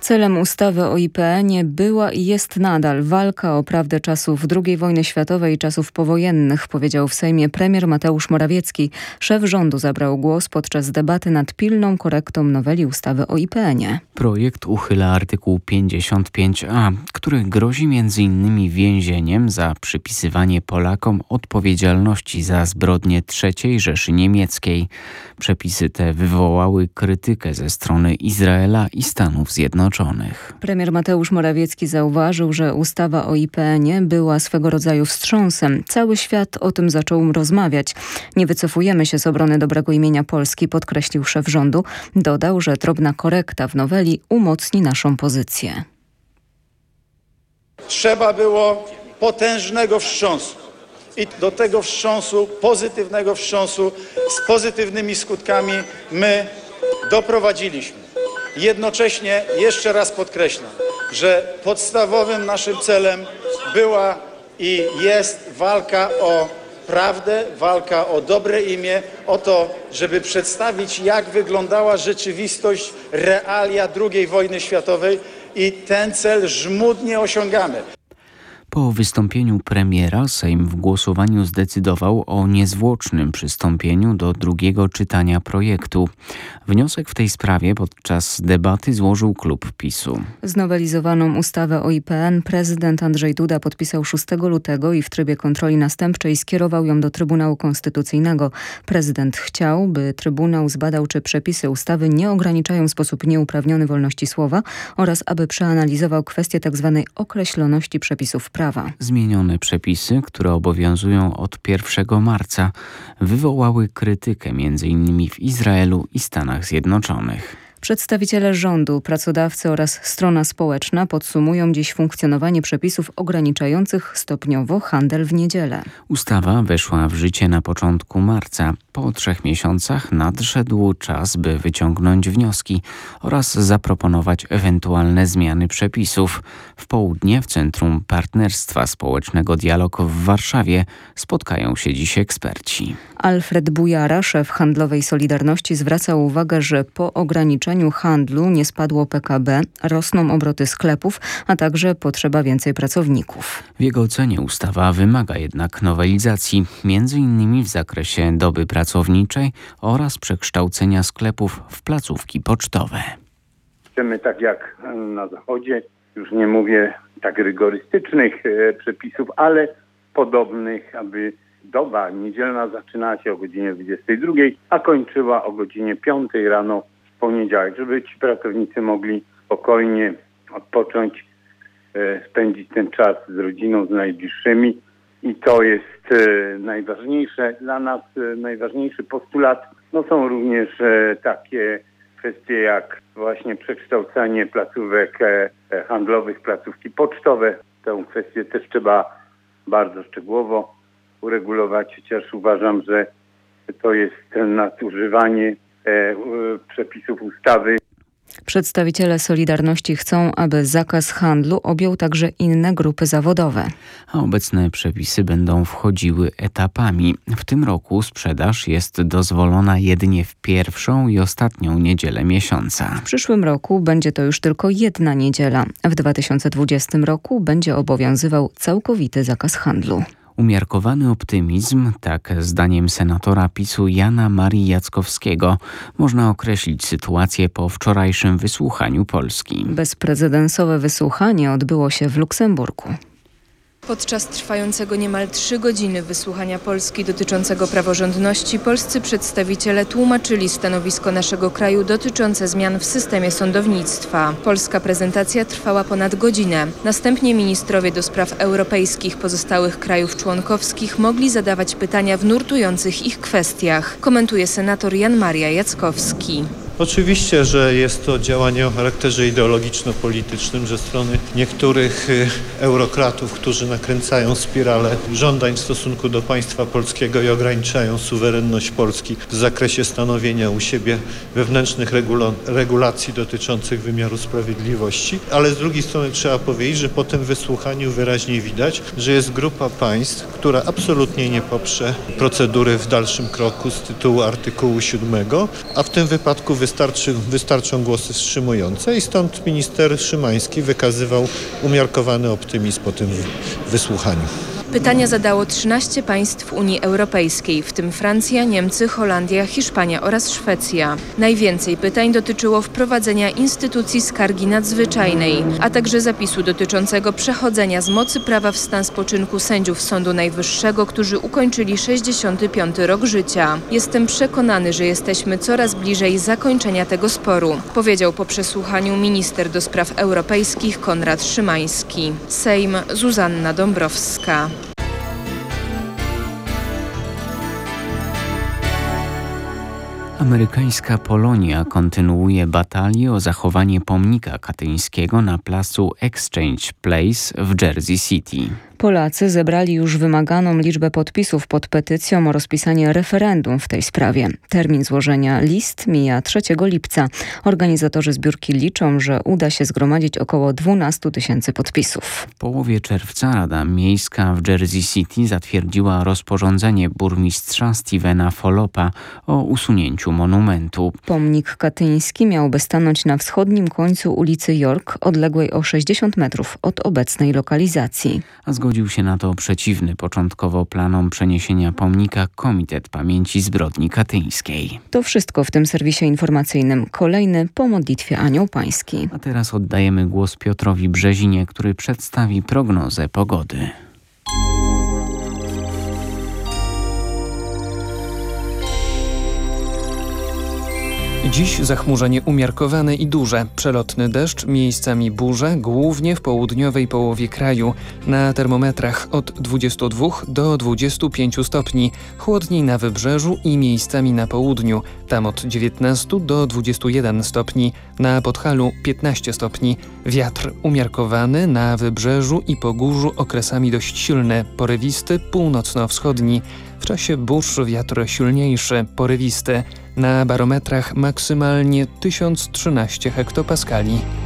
Celem ustawy o IPN-ie była i jest nadal walka o prawdę czasów II wojny światowej i czasów powojennych, powiedział w Sejmie premier Mateusz Morawiecki. Szef rządu zabrał głos podczas debaty nad pilną korektą noweli ustawy o IPN-ie. Projekt uchyla artykuł 55a, który grozi m.in. więzieniem za przypisywanie Polakom odpowiedzialności za zbrodnie III Rzeszy Niemieckiej. Przepisy te wywołały krytykę ze strony Izraela i Stanów Zjednoczonych. Premier Mateusz Morawiecki zauważył, że ustawa o IPN-ie była swego rodzaju wstrząsem. Cały świat o tym zaczął rozmawiać. Nie wycofujemy się z obrony dobrego imienia Polski, podkreślił szef rządu. Dodał, że drobna korekta w noweli umocni naszą pozycję. Trzeba było potężnego wstrząsu. I do tego wstrząsu, pozytywnego wstrząsu z pozytywnymi skutkami my doprowadziliśmy. Jednocześnie jeszcze raz podkreślam, że podstawowym naszym celem była i jest walka o prawdę, walka o dobre imię, o to, żeby przedstawić, jak wyglądała rzeczywistość, realia II wojny światowej i ten cel żmudnie osiągamy. Po wystąpieniu premiera Sejm w głosowaniu zdecydował o niezwłocznym przystąpieniu do drugiego czytania projektu. Wniosek w tej sprawie podczas debaty złożył klub PiS-u. Znowelizowaną ustawę o IPN prezydent Andrzej Duda podpisał 6 lutego i w trybie kontroli następczej skierował ją do Trybunału Konstytucyjnego. Prezydent chciał, by Trybunał zbadał, czy przepisy ustawy nie ograniczają w sposób nieuprawniony wolności słowa oraz aby przeanalizował kwestię tzw. określoności przepisów prawa. Zmienione przepisy, które obowiązują od 1 marca, wywołały krytykę m.in. w Izraelu i Stanach Zjednoczonych. Przedstawiciele rządu, pracodawcy oraz strona społeczna podsumują dziś funkcjonowanie przepisów ograniczających stopniowo handel w niedzielę. Ustawa weszła w życie na początku marca. Po 3 miesiącach nadszedł czas, by wyciągnąć wnioski oraz zaproponować ewentualne zmiany przepisów. W południe w Centrum Partnerstwa Społecznego Dialog w Warszawie spotkają się dziś eksperci. Alfred Bujara, szef handlowej Solidarności, zwraca uwagę, że po ograniczeniu handlu nie spadło PKB, rosną obroty sklepów, a także potrzeba więcej pracowników. W jego ocenie ustawa wymaga jednak nowelizacji, m.in. w zakresie doby pracowniczej oraz przekształcenia sklepów w placówki pocztowe. Chcemy tak jak na Zachodzie, już nie mówię tak rygorystycznych przepisów, ale podobnych, aby doba niedzielna zaczynała się o godzinie 22, a kończyła o godzinie 5 rano w poniedziałek, żeby ci pracownicy mogli spokojnie odpocząć, spędzić ten czas z rodziną, z najbliższymi. I to jest najważniejsze dla nas, najważniejszy postulat. No są również takie kwestie jak właśnie przekształcanie placówek handlowych, placówki pocztowe. Tę kwestię też trzeba bardzo szczegółowo uregulować, chociaż uważam, że to jest nadużywanie przepisów ustawy. Przedstawiciele Solidarności chcą, aby zakaz handlu objął także inne grupy zawodowe. A obecne przepisy będą wchodziły etapami. W tym roku sprzedaż jest dozwolona jedynie w pierwszą i ostatnią niedzielę miesiąca. W przyszłym roku będzie to już tylko jedna niedziela. W 2020 roku będzie obowiązywał całkowity zakaz handlu. Umiarkowany optymizm, tak zdaniem senatora PiS-u Jana Marii Jackowskiego, można określić sytuację po wczorajszym wysłuchaniu Polski. Bezprecedensowe wysłuchanie odbyło się w Luksemburgu. Podczas trwającego niemal 3 godziny wysłuchania Polski dotyczącego praworządności polscy przedstawiciele tłumaczyli stanowisko naszego kraju dotyczące zmian w systemie sądownictwa. Polska prezentacja trwała ponad godzinę. Następnie ministrowie do spraw europejskich pozostałych krajów członkowskich mogli zadawać pytania w nurtujących ich kwestiach, komentuje senator Jan Maria Jackowski. Oczywiście, że jest to działanie o charakterze ideologiczno-politycznym ze strony niektórych eurokratów, którzy nakręcają spiralę żądań w stosunku do państwa polskiego i ograniczają suwerenność Polski w zakresie stanowienia u siebie wewnętrznych regulacji dotyczących wymiaru sprawiedliwości. Ale z drugiej strony trzeba powiedzieć, że po tym wysłuchaniu wyraźnie widać, że jest grupa państw, która absolutnie nie poprze procedury w dalszym kroku z tytułu artykułu 7, a w tym wypadku wystarczą głosy wstrzymujące i stąd minister Szymański wykazywał umiarkowany optymizm po tym wysłuchaniu. Pytania zadało 13 państw Unii Europejskiej, w tym Francja, Niemcy, Holandia, Hiszpania oraz Szwecja. Najwięcej pytań dotyczyło wprowadzenia instytucji skargi nadzwyczajnej, a także zapisu dotyczącego przechodzenia z mocy prawa w stan spoczynku sędziów Sądu Najwyższego, którzy ukończyli 65 rok życia. Jestem przekonany, że jesteśmy coraz bliżej zakończenia tego sporu, powiedział po przesłuchaniu minister do spraw europejskich Konrad Szymański. Sejm, Zuzanna Dąbrowska. Amerykańska Polonia kontynuuje batalię o zachowanie pomnika katyńskiego na placu Exchange Place w Jersey City. Polacy zebrali już wymaganą liczbę podpisów pod petycją o rozpisanie referendum w tej sprawie. Termin złożenia list mija 3 lipca. Organizatorzy zbiórki liczą, że uda się zgromadzić około 12 000 podpisów. W połowie czerwca Rada Miejska w Jersey City zatwierdziła rozporządzenie burmistrza Stevena Follopa o usunięciu monumentu. Pomnik katyński miałby stanąć na wschodnim końcu ulicy York, odległej o 60 metrów od obecnej lokalizacji. A zgodził się na to przeciwny początkowo planom przeniesienia pomnika Komitet Pamięci Zbrodni Katyńskiej. To wszystko w tym serwisie informacyjnym. Kolejny po modlitwie Anioł Pański. A teraz oddajemy głos Piotrowi Brzezinie, który przedstawi prognozę pogody. Dziś zachmurzenie umiarkowane i duże. Przelotny deszcz, miejscami burze, głównie w południowej połowie kraju. Na termometrach od 22 do 25 stopni. Chłodniej na wybrzeżu i miejscami na południu. Tam od 19 do 21 stopni. Na Podhalu 15 stopni. Wiatr umiarkowany na wybrzeżu i Pogórzu okresami dość silny, porywisty, północno-wschodni. W czasie burz wiatr silniejszy, porywisty. Na barometrach maksymalnie 1013 hektopaskali.